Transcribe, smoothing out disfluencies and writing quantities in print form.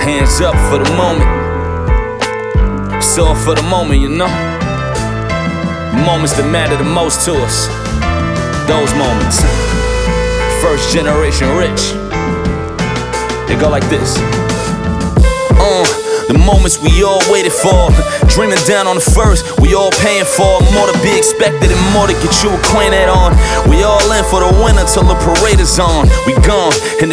Hands up for the moment. It's all for the moment, you know. Moments that matter the most to us. Those moments. First generation rich. They go like this. The moments we all waited for. Dreaming down on the first, we all paying for. More to be expected and more to get you acquainted on. We all in for the winter till the parade is on. We gone, and the